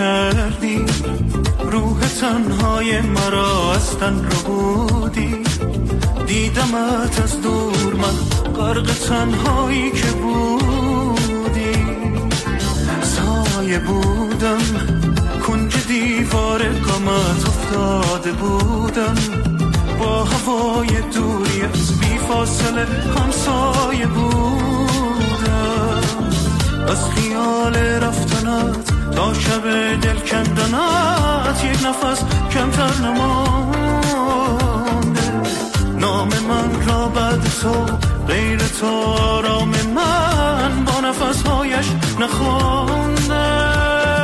کردی، روح تنهای مرا از تن رو بودی. دیدمت از دور، من غرق تنهایی که بودی. سایه بودم، کنج دیوار غمت افتاده بودم. با هوای دوری از بی فاصله همسایه بودم. از خیال رفتنت تا شب دل کندنت یک نفس کمتر نمانده. نام من را بعد تو غیر تو آرام من با نفسهایش نخوانده.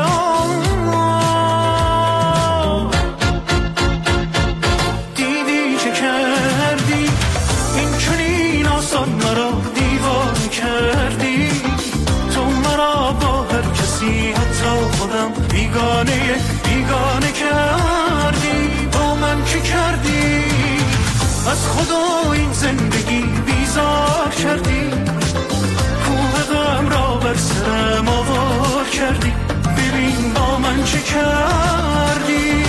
دیدی چه کردی، این چنین آسان مرا دیوانه کردی. تو مرا با هر کسی حتی خودم بیگانه کردی. با من چی کردی، از خدا این زندگی بیزار کردی. کوه غم را بر سرم آوار کردی. ببین با من چه کردی.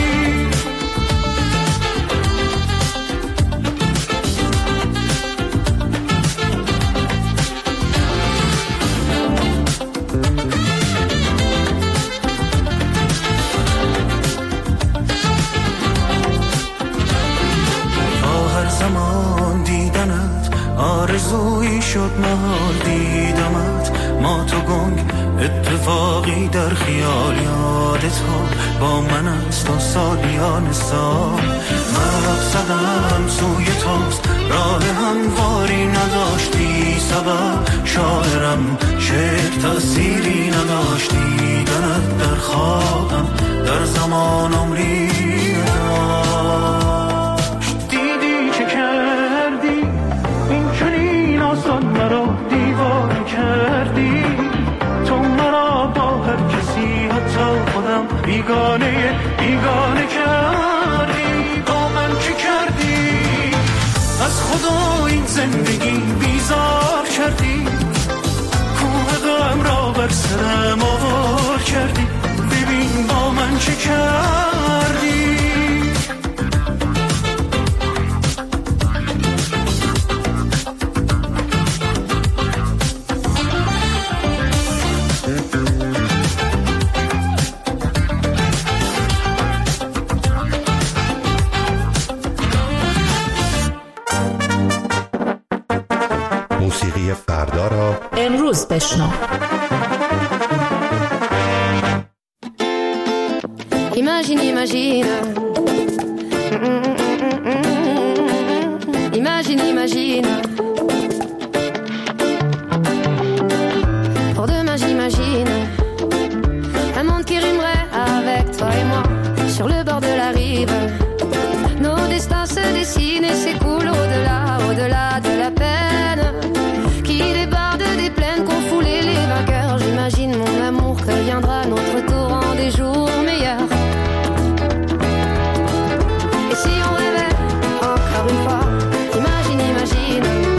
زمان دیدنت آرزویی شد، محال دیدمت ما تو گنگ. اتفاقی در خیال یادت ها با من است تا سالیان سال. مرا زدم سوی توست، راه همواری نداشتی سبب. شاعرم شعر تأثیری نداشتی. دیدنت در خوابم در زمان عمری آسان مرا دیوانه کردی. تو مرا با هر کسی حتی خودم بیگانه کردی. با من چی کردی، از خدا این زندگی بیزار کردی. کوه غم را بر سرم آوار کردی. ببین با من چی کردی. موسیقی فردا را امروز بشنو. Imagine, imagine. Pour demain j'imagine un monde qui rimerait avec toi et moi sur le bord de la rive. Nos destins se dessinent et s'écoulent au-delà de la peine qui déborde des plaines qu'ont foulées les vainqueurs. J'imagine mon amour que viendra notre tour en des jours meilleurs. Et si on rêvait encore une fois, imagine,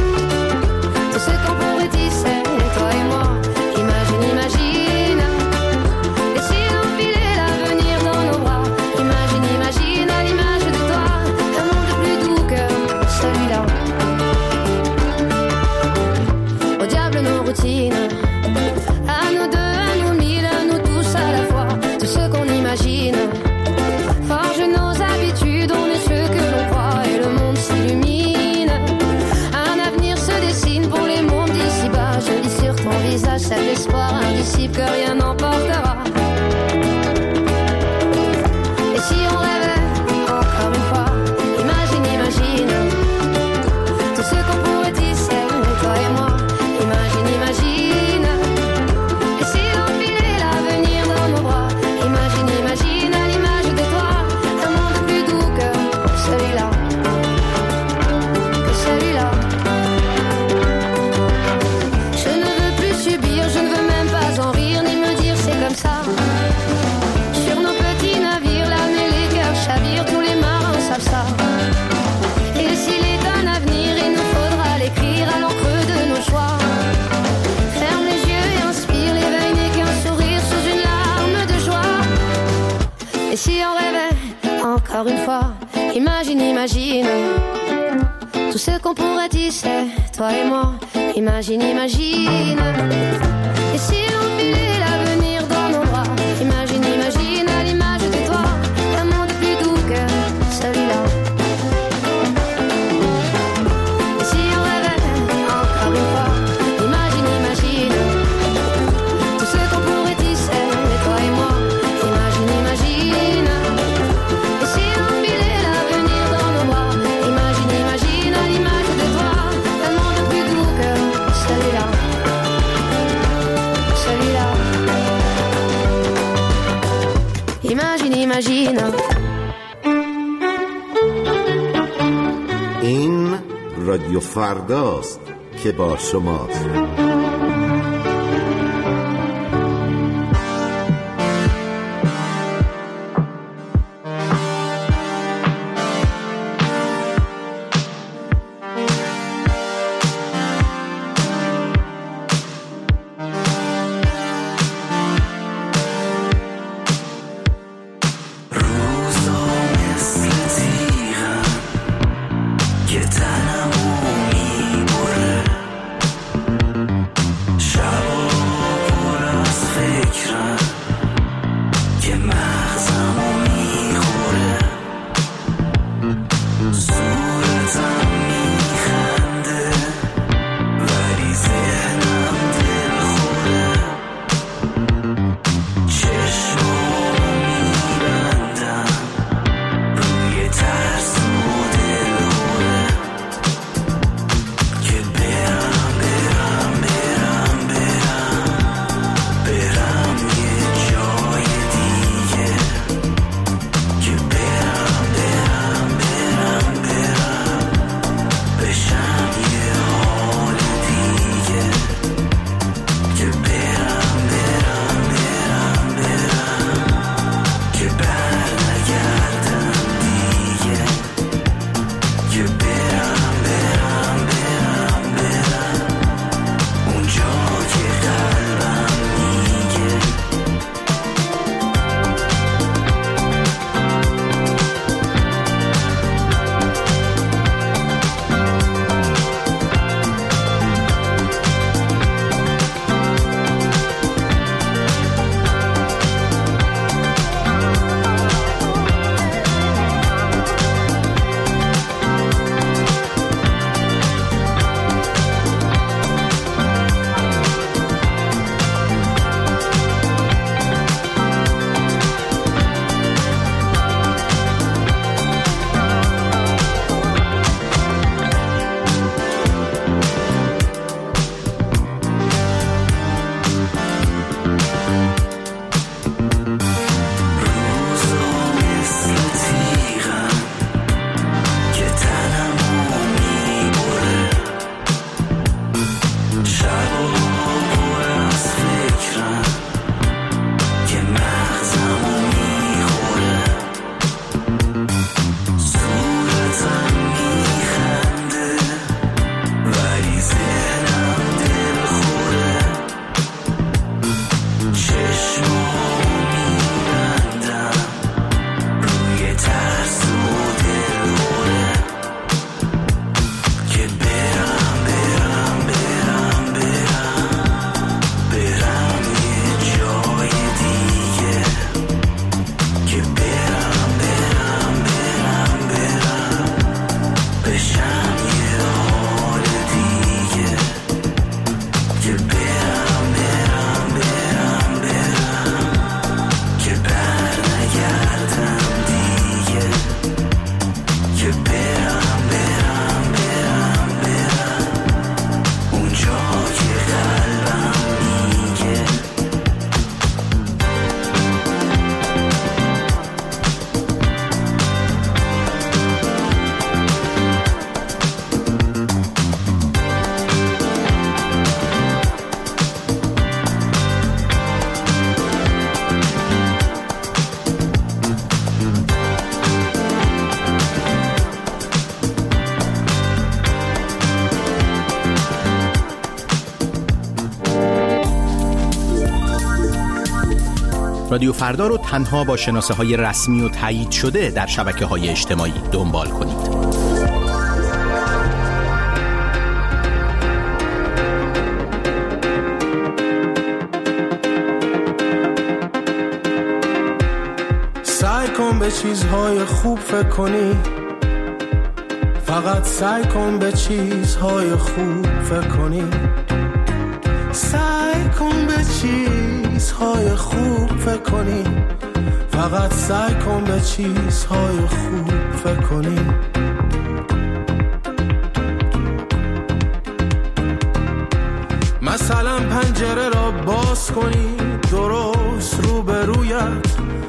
si on rêvait encore une fois, imagine, imagine tout ce qu'on pourrait tisser, toi et moi. Imagine, imagine. Et si on filait l'avenir dans nos bras, imagine, imagine à l'image de toi, un monde plus doux que celui-là. Et si on rêvait encore une fois, imagine, imagine tout ce qu'on pourrait tisser, toi et moi. Imagine, imagine. Et si on filait l'avenir dans nos bras, imagine, imagine à l'image de toi, un monde plus doux que celui-là. Celui-là. Imagine, imagine. این رادیو فرداست که با شماست. رادیو فردا رو تنها با شناسه‌های رسمی و تایید شده در شبکه‌های اجتماعی دنبال کنید. سعی کن به چیزهای خوب فکر کنی، فقط سعی کن به چیزهای خوب فکر کنی، سعی کن به چیزهای خوب فکر کنی، فقط سعی کن به چیزهای خوب فکر کنی. مثلا پنجره را باز کنی، درست روبرویت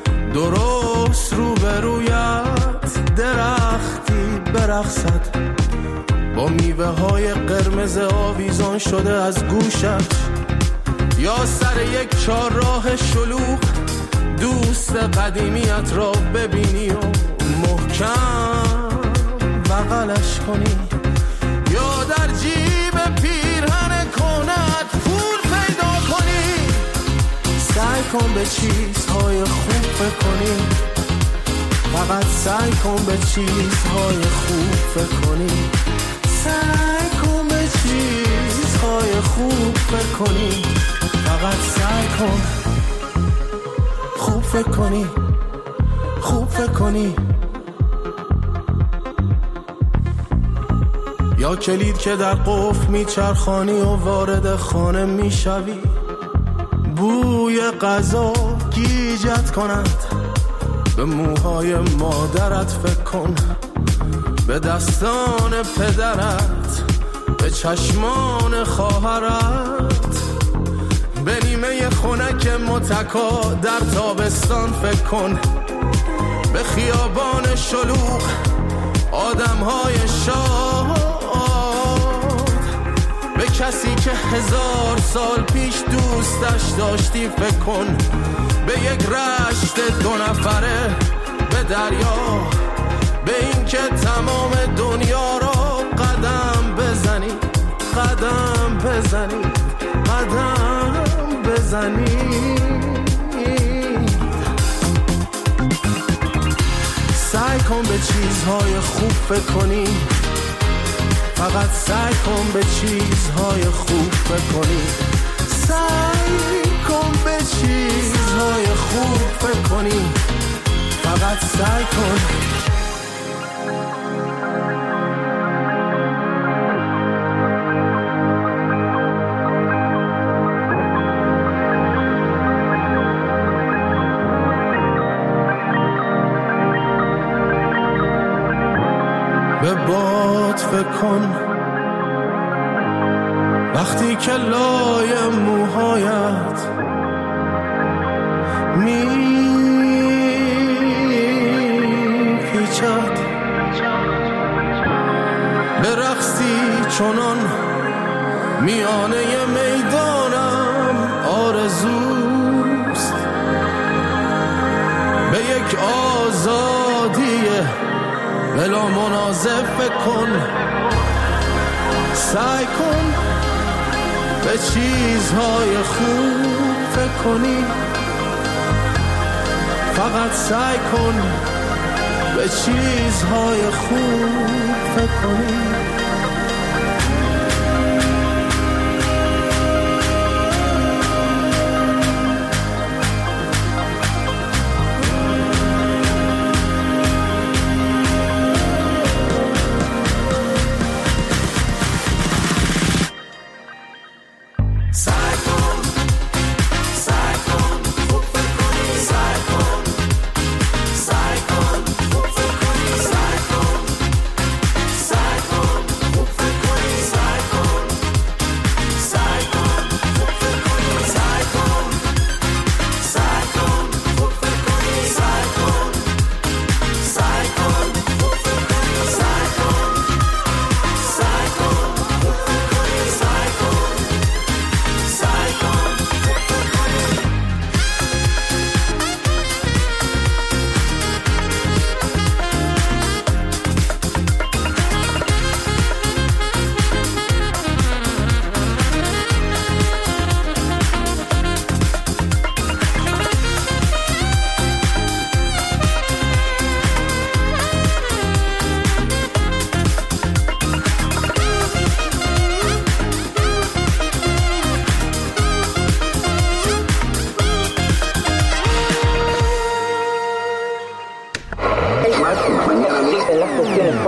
درختی برقصد با میوه های قرمز آویزان شده از گوشت، یا سر یک چهارراه شلوغ دوست قدیمیت را ببینی و محکم بغلش کنی، یا در جیب پیرهن کنت پول پیدا کنی. سعی کن به چیزهای خوب فکر کنی، فقط سعی کن به چیزهای خوب فکر کنی، سعی کن به چیزهای خوب فکر کنی، فقط سعی کن خوب فکر کنی، خوب فکر کنی. یا کلید که در قفل میچرخانی و وارد خانه میشوی، بوی غذا گیجت کند، به موهای مادرت فکر کن، به دستان پدرت، به چشمان خواهرت، به نیمه خنک متکا در تابستان فکر کن، به خیابان شلوغ آدمهای شاد، به کسی که 1000 سال پیش دوستش داشتی فکر کن، به یک رشت 2 نفره، به دریا، به این که تمام دنیا را قدم بزنی، قدم بزنی، قدم بزنی. سعی کن به چیزهای خوب فکر کنی، فقط سعی کن به چیزهای خوب فکر کنی، سعی کن به چیزهای خوب فکر کنی، فقط سعی کن. به باد فکر کن وقتی که لای موهایت میپیچد، به رقصی چنان میانه میدانم آرزوست، به یک آزادی بلا منازع فکر کن، سعی کن به چیزهای خوب فکر کنی، فقط سعی کن به چیزهای خوب فکر کنی.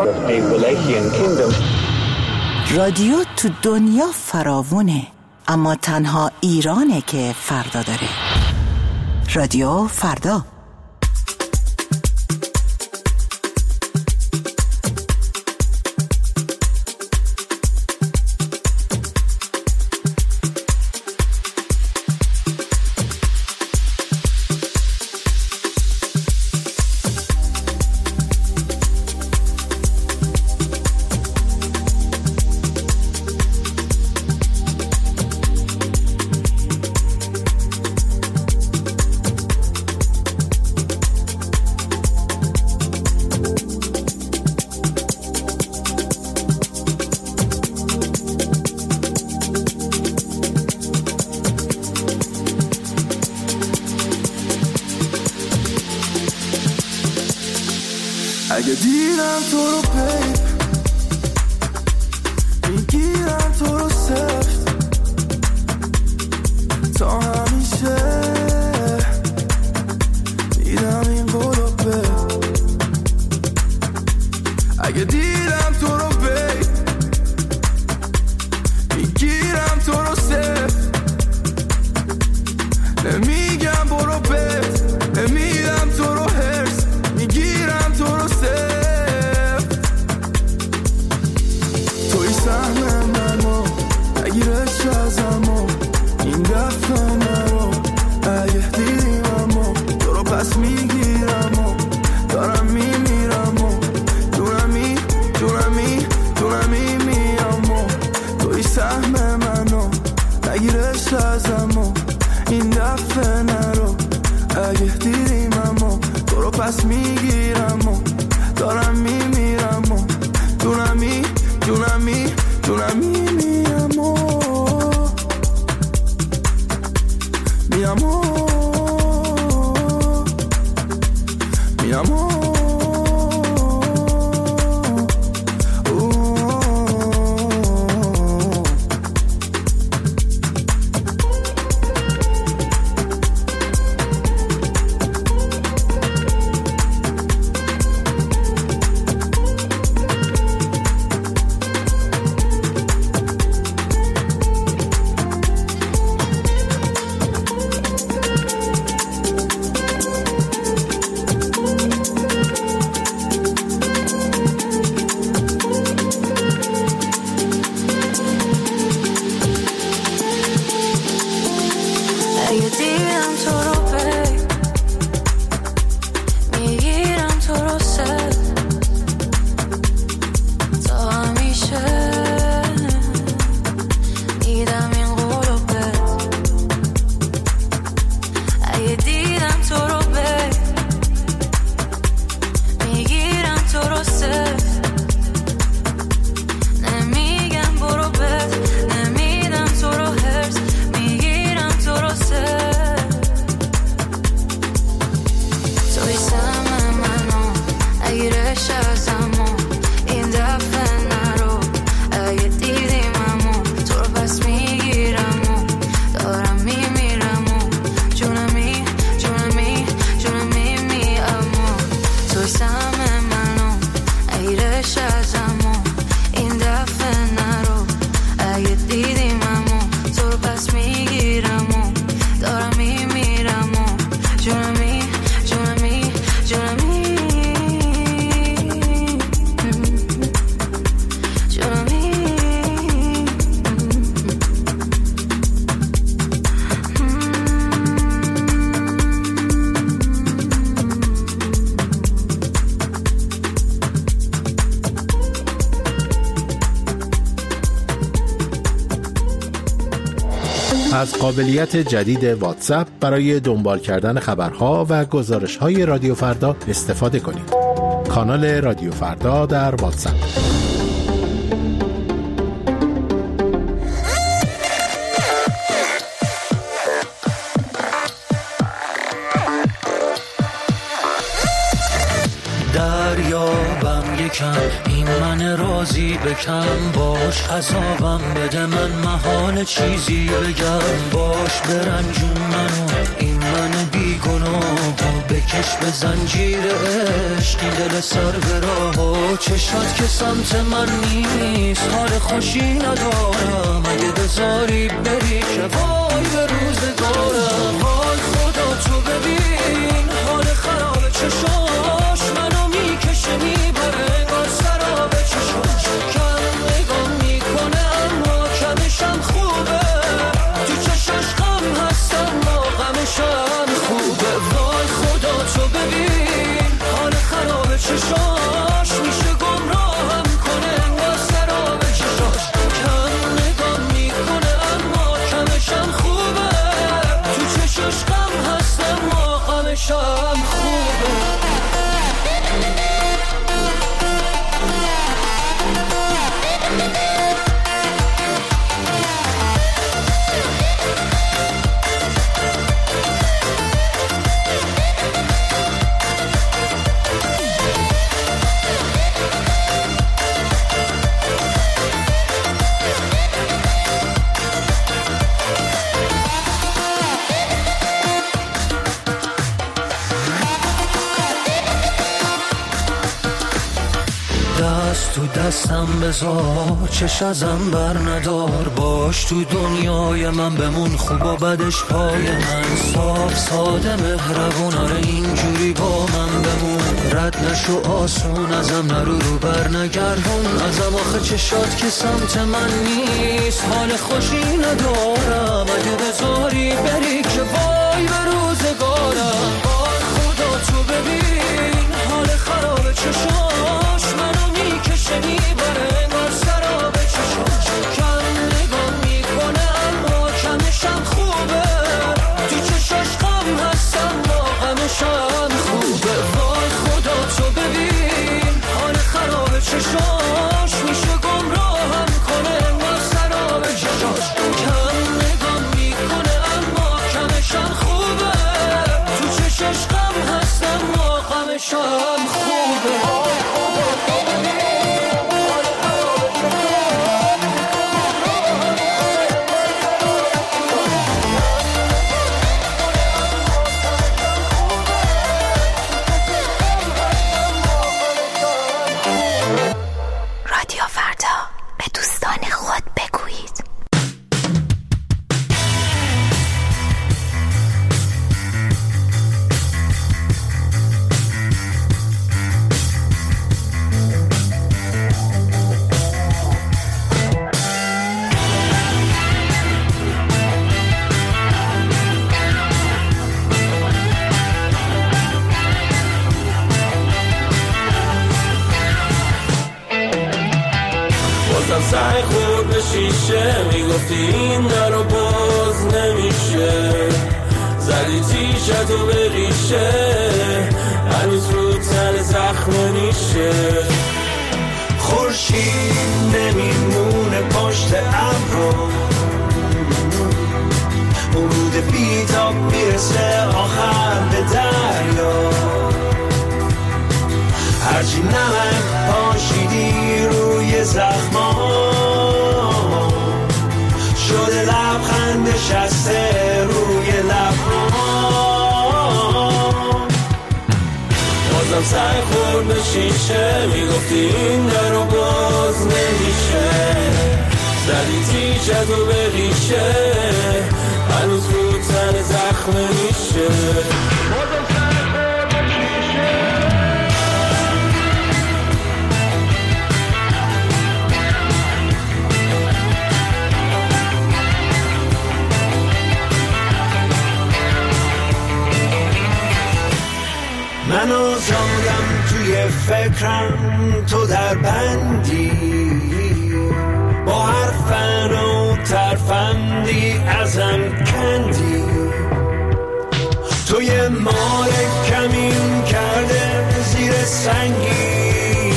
رادیو تو دنیا فراوونه، اما تنها ایرانه که فردا داره. رادیو فردا. اگه دیدم تو رو بیب میگیرم تو رو سفت تا همیشه میدم این قلوبه. اگه دیدم تو رو بیب میگیرم تو رو سفت نمیگم برو بیب نمیدم تو رو هرس میگیرم تو رو توی سهم منو نگیرش ازمو این دفعه نرو اگه دیدیممو تو رو پس میگیرمو دارم میمیرمو جونمی جونمی جونمی میامو توی سهم منو نگیرش ازمو این دفعه نرو اگه دیدیممو تو رو پس میگیرمو دارم میمیرمو جونمی جونمی جونمی میامو میامو میامو از قابلیت جدید واتساپ برای دنبال کردن خبرها و گزارش‌های رادیو فردا استفاده کنید. کانال رادیو فردا در واتساپ. دریابم یکم این من راضی بکن باش عذابم بده من محال چیزی بگم باش برنجون منو این من بیگناهو بکن میکش به زنجیر عشقی دل سر به راه و چشات که سمت من نیست حال خوشی ندارم اگه بذاری بری که وای به روزگارم وای خدا تو ببین حال خراب چشاش منو میکشه میبره بر سراب چشاش کم نگام میکنه اما کمشم خوبه تو چشاش غم هست اما غمشم خوبه وای خدا تو ببین حال خراب چشاش میشه گمراهم کنه بر سراب چشاش کم نگام میکنه اما کمشم خوبه تو چشاش غم هست اما غمشم خوبه تو دستم بذار چش ازم بر ندار باش تو دنیای من بمون خوب و بدش پای من صاف ساده مهربون آره اینجوری با من بمون رد نشو آسون ازم نرو رو بر نگردون ازم آخه چشات که سمت من نیست حال خوشی ندارم اگه بذاری بری که وای به روزگارم وای خدا تو ببین حال خراب چشاش منو میکشه میبره بر سراب چشاش کم نگام میکنه اما کمشم خوبه تو چشاش غم هست اما غمشم خوبه وای خدا تو ببین حال خراب چشاش میشه گمراهم کنه بر سراب چشاش کم نگام میکنه اما کمشم خوبه تو چشاش غم هست اما غمشم خوبه سعی خورد به شیشه میگفتی این در رو باز نمیشه زدی تیشتو به ریشه هنوز رو تن زخم نیشه خورشید نمیمونه پشت ابرو ورود بیتاب میرسه آخر به دریا هرچی نمک پاشیدی روی زخما شده لبخند نشسته روی لبها بازم سعی خورد به شیشه میگفتی این در رو باز نمیشه زدی تیشتو به ریشه هنوز رو تن زخم نیشه بازم سعی خورد به شیشه منو زادم توی فکرم تو در بندی با حرفن و ترفندی ازم کندی توی مال کمین کرده زیر سنگی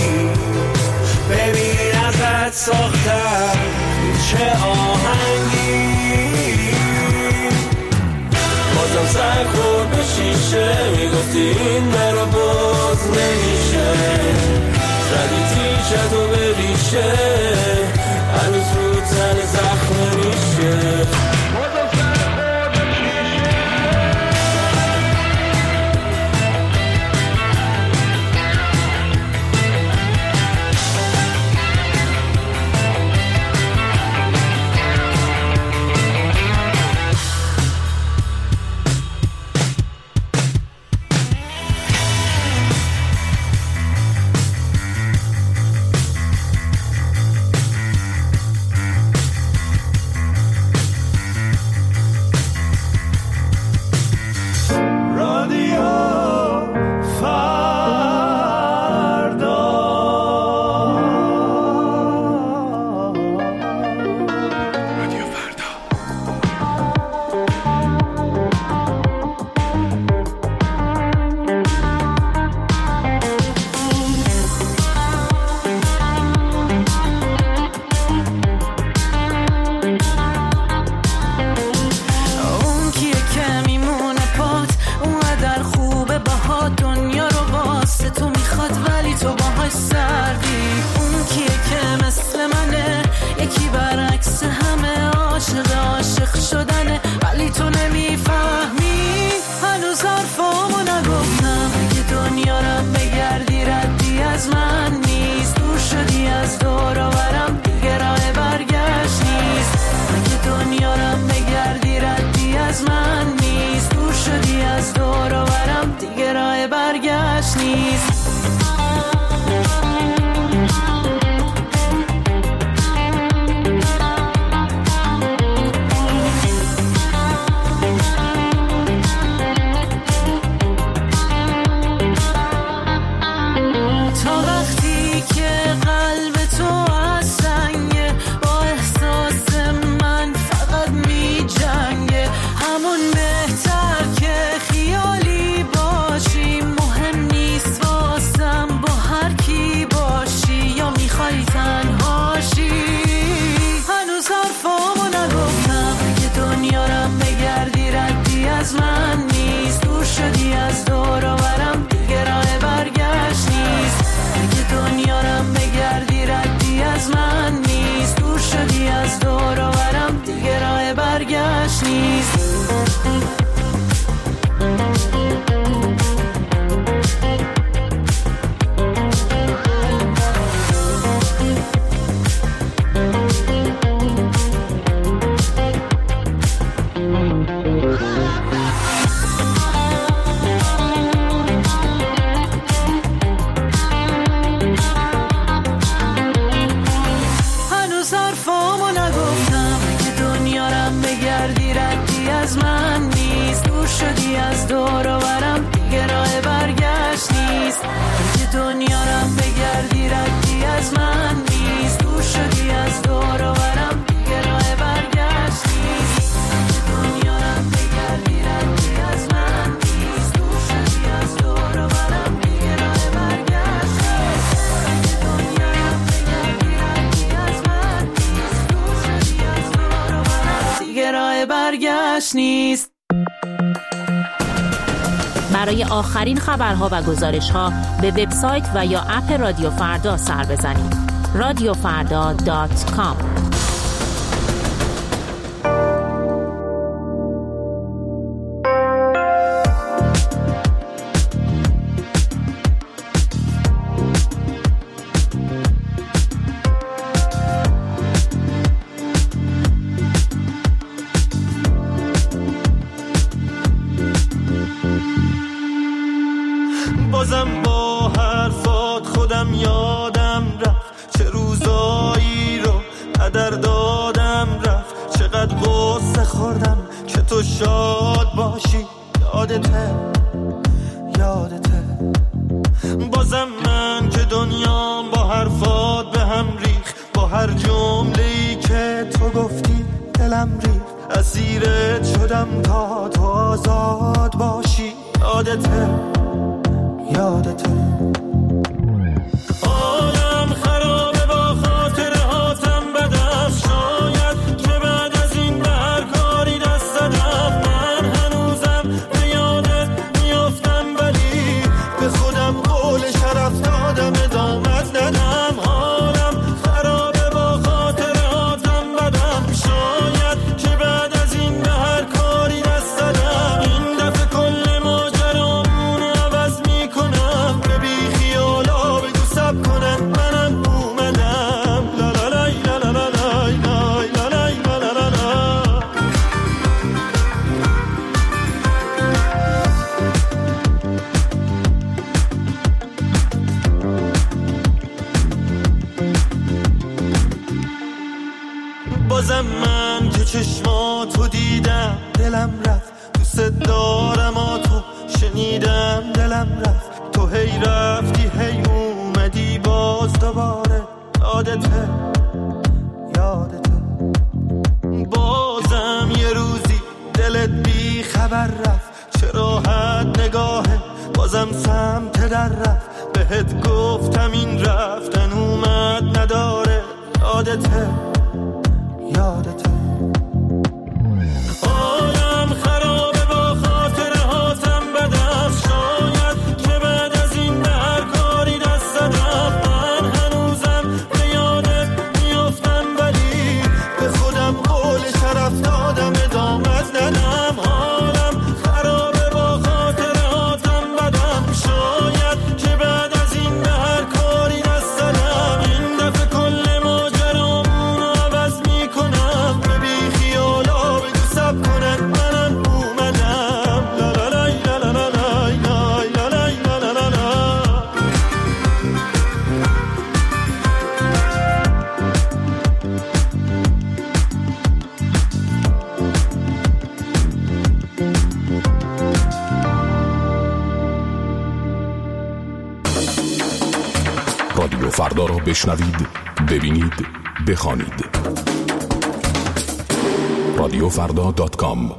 ببین ازت ساختم چه آهنگی بازم سعی خورد به شیشه میگفتی این در رو باز نمیشه زدی تیشتو به ریشه هنوز رو تن زخم نیشه بازم سعی خورد به شیشه هواش سردی. اون کیه که مثل منه، یکی برعکس همه عاشق شدنه، ولی تو نمیفهمی. هنوز حرفامو نگفتم، اگه دنیا رو بگردی ردی از من نیست. دور شدی از دور و برم، دیگه راه برگشت نیست. اگه دنیا رو بگردی ردی از من نیست. دور شدی از دور و برم، دیگه راه برگشت نیست. نیست. برای آخرین خبرها و گزارش‌ها به وبسایت و یا اپ رادیو فردا سر بزنید. radiofarda.com. بازم با حرفات خودم یادم رفت، چه روزایی رو هدر دادم رفت. چقدر غصه خوردم که تو شاد باشی، یادته بازم من که دنیام با حرفات به هم ریخ، با هر جمله‌ای که تو گفتی دلم ریخ. اسیرت شدم تا تو آزاد باشی، یادته عالم خرابه با خاطره هاتم بدست. شاید که بعد از این به هر کاری دست دادم. من هنوزم به یادت میافتم، ولی به خودم قول شرف دادم، ادامت ندم. حالم خرابه با خاطره هاتم بدم. شاید که بعد از این به هر کاری دست دادم. این دفعه کل ماجرامون عوض میکنم، به بی خیالا بگو سب کنن منم اومدم. لا لا لای لا لا لا لای لای لا لای لا لا لا لا. بازم من که چشماتو دیدم دلم رفت، دوست دارم تو شنیدم دلم رفت. تو هی رفتی هی اومدی باز دوباره، یادته بازم یه روزی دلت بی خبر رفت. چه راحت نگاهه بازم سمت در رفت. بهت گفتم این رفتن اومد نداره، یادته عالم خرابه با خاطره هاتم بدست. شاید که بعد از این به هر کاری دست دادم. رادیو فردا را بشنوید، ببینید، بخوانید. رادیوفردا.com.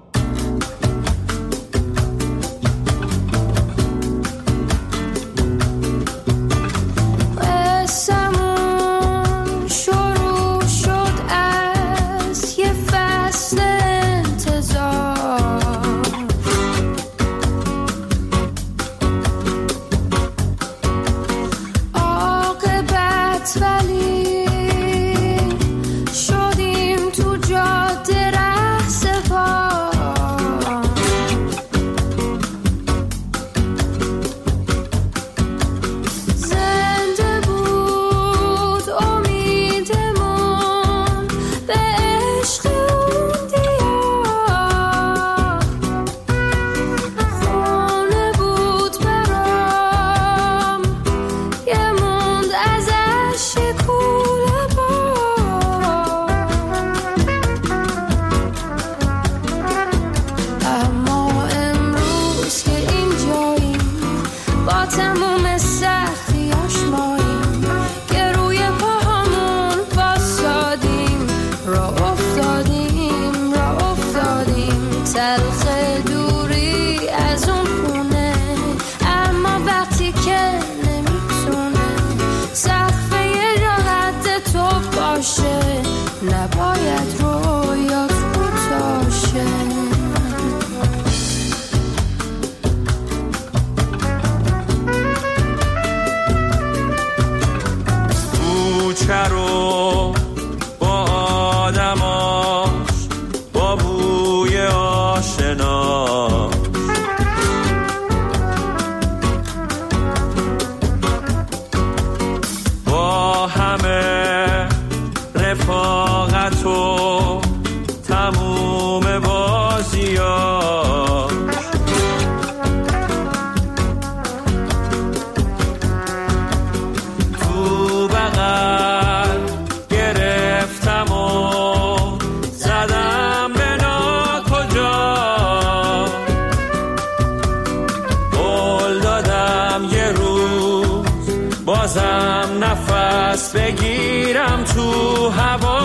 بگیرم تو هوا،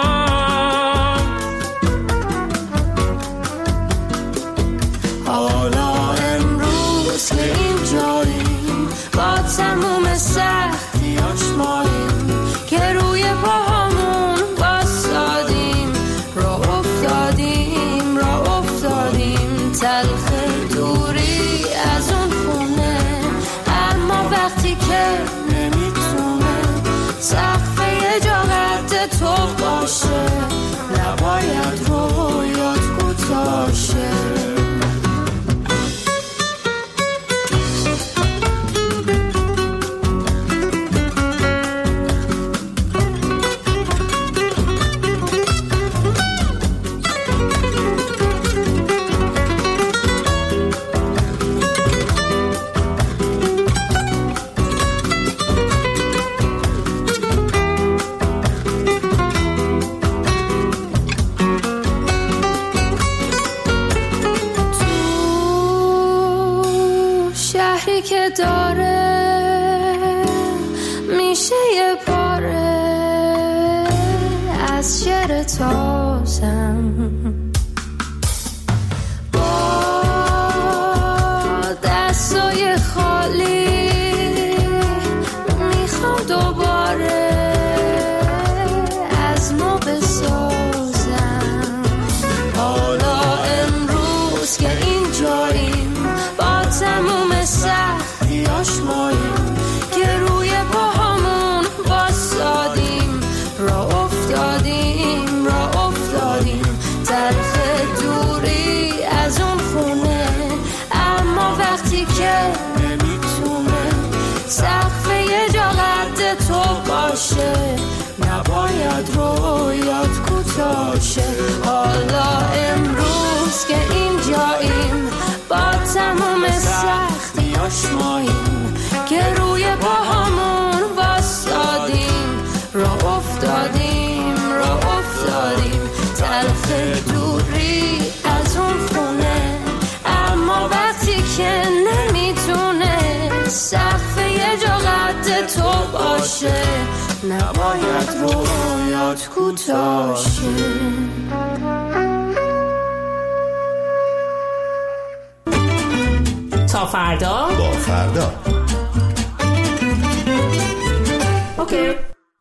حالا امروز که اینجاییم با تموم سختیاش ماییم که روی پاهامون بایستادیم، راه افتادیم تلخ دوری از اون خونه، اما وقتی که سقف یه جا قد تو باشه، نباید رویات کوتاشه. که داره میشه یه پاره از شعر تازم، با دستای خالی میخوام دوباره از ما بسازم. حالا امروز که اینجاییم با تموم سختیاش ماییم که روی پاهامون بایستادیم، راه افتادیم تلخ دوری از اون خونه، اما وقتی که نمیتونه سقف یه جا قد تو باشه، نباید رویات کوتاشه. حالا امروز که اینجاییم با تموم سختیاش ماییم که روی پاهامون واسادیم، راه افتادیم تلخ دوری از اون خونه، اما وقتی که نمیتونه سقف یه جا قد تو باشه، نباید رویات کوتاه شه. تا فردا با فردا. اوکی.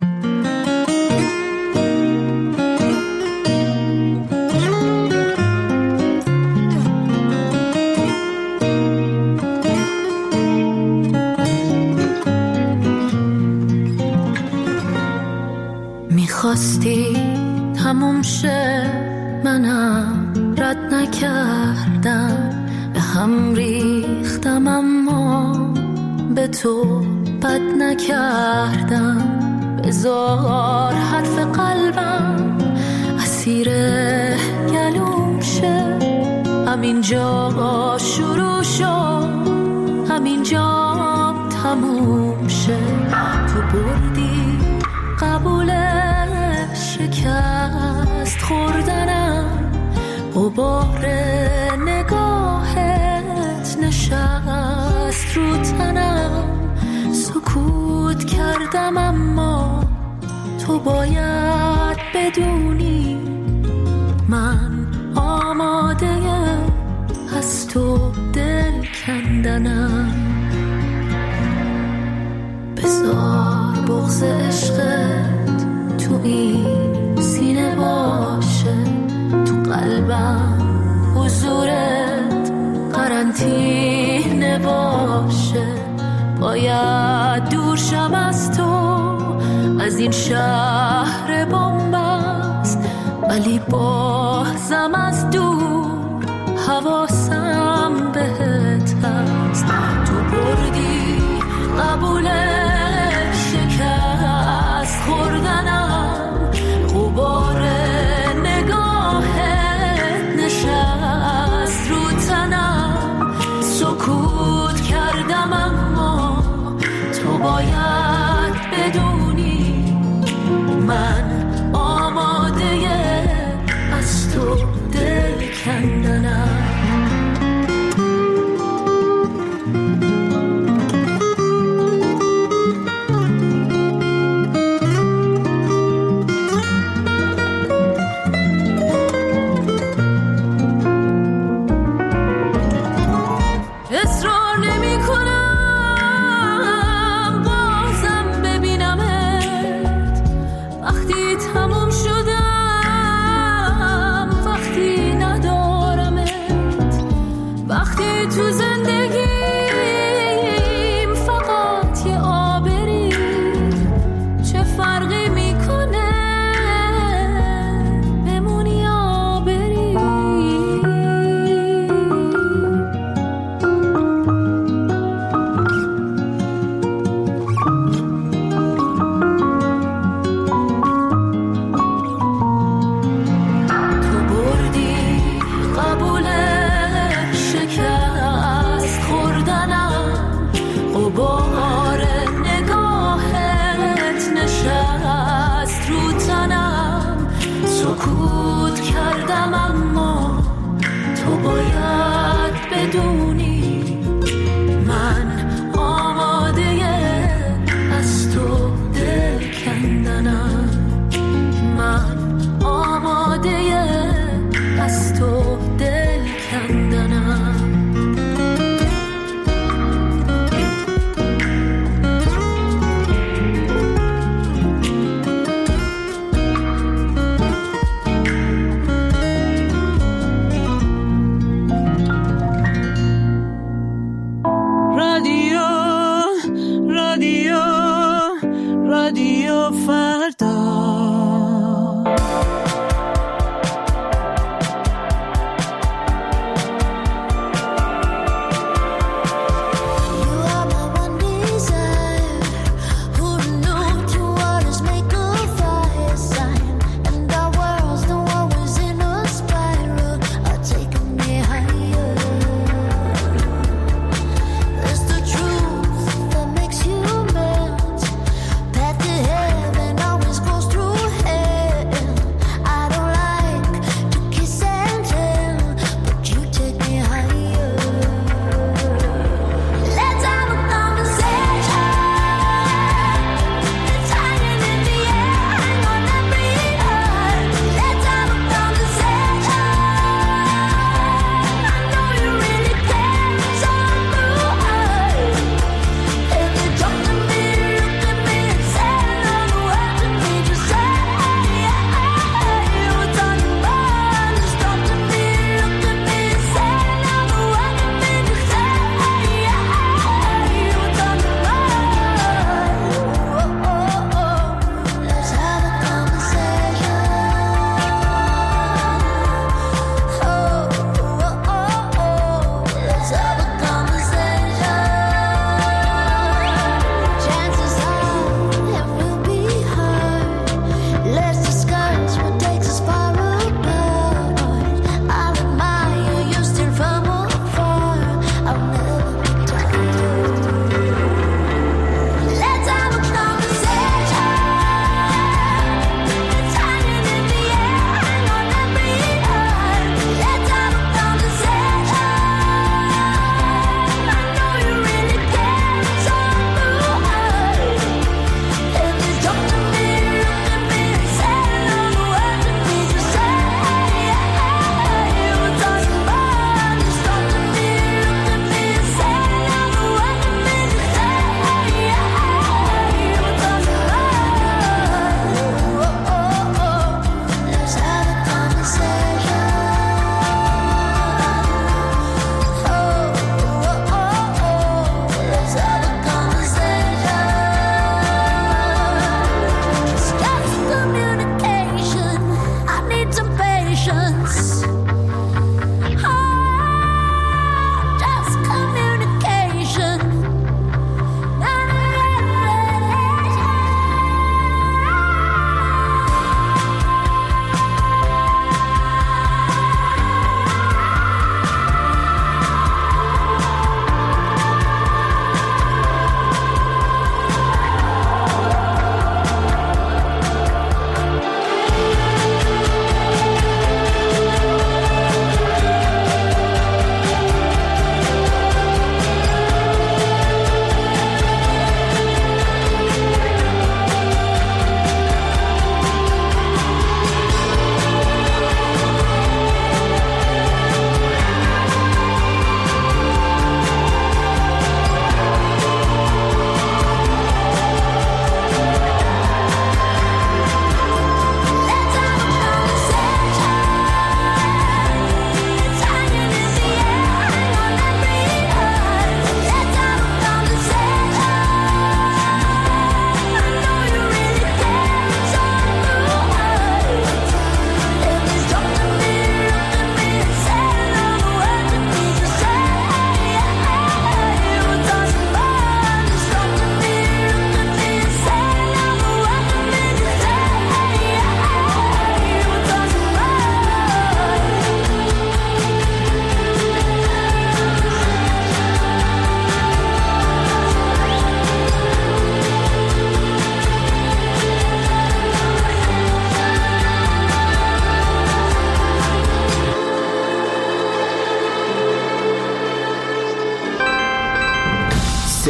میخواستی تموم شه منم رد نکردم، به هم ریختم اما به تو بد نکردم. بذار حرف قلبم اسیر گلوم شه، همینجا شروع شد همینجا تموم شه. تو بردی قبول شکست خوردنم، غبار نگاهت نشست رو تنم. سکوت کردم اما تو باید بدونی من آماده‌ام از تو دل کندنم. بذار بغض عشقت تو این سینه باشه، تو قلبم حضورت قرنطینه باشه. باید دور شم از تو، از این شهر بنبست، ولی بازم از دور حواسم بهت هست. تو بردی قبول شکست خوردنم، غبار نگاهت نشست رو تنم. سکوت کردم اما تو باید بدونی من آماده از تو دل کندنم. اصرار نمی کنم بازم ببینم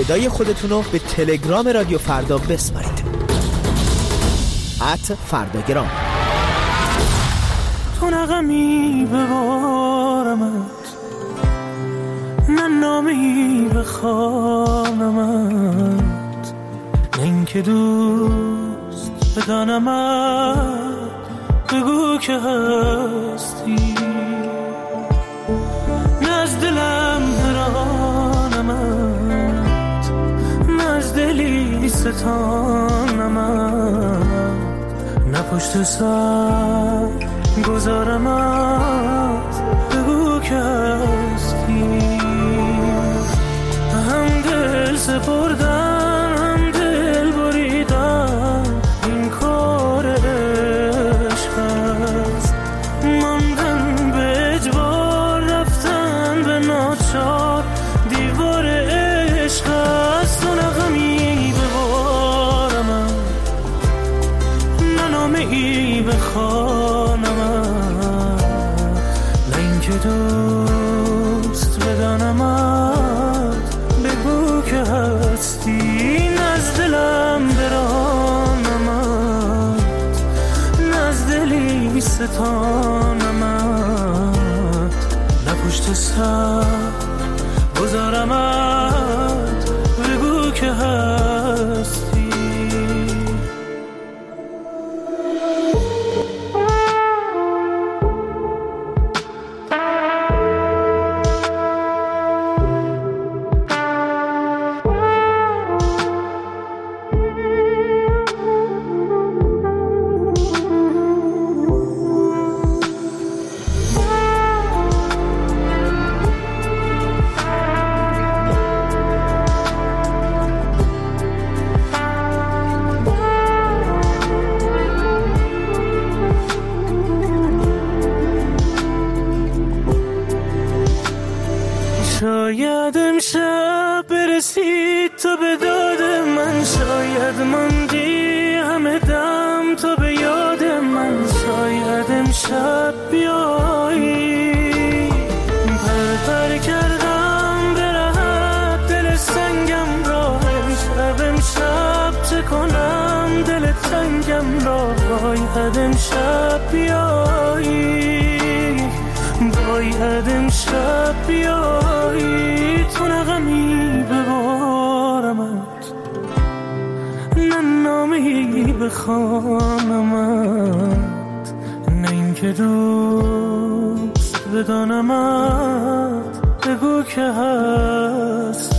صدای خودتون رو به تلگرام رادیو فردا بسپارید. @فرداگرام. تو نغمی ببارمت، نه نامی بخوانمت، نه اینکه دوست بدانمت، بگو که هستی، نه از دلم برانمت، نه از دلی ستانمت، نه پشت سر گذارمت، بگو که هستی. هم دل سپردن هم دل بریدن، این کار عشق است. ماندن به اجبار، رفتن به ناچار، دیوار عشق است. تو نغمی ببارمت، نه نامه ای بخوانمت، نه اینکه دوست بدانمت، بگو که هستی. نه از دلم برانمت، نه از دلی ستانمت، نه پشت سر گذارمت، بگو که هستی. شاید امشب برسید تو به داد من، شاید ماندی همه دم تو به یاد من، شاید امشب بیایی. پر کردم به راحت دل سنگم را، امشب چه کنم دل تنگم را، باید امشب بیایی، باید امشب بیایی. تو نغمی ببارمت، نه نامی بخوانمت، نه اینکه دوست بدانمت، بگو که هست.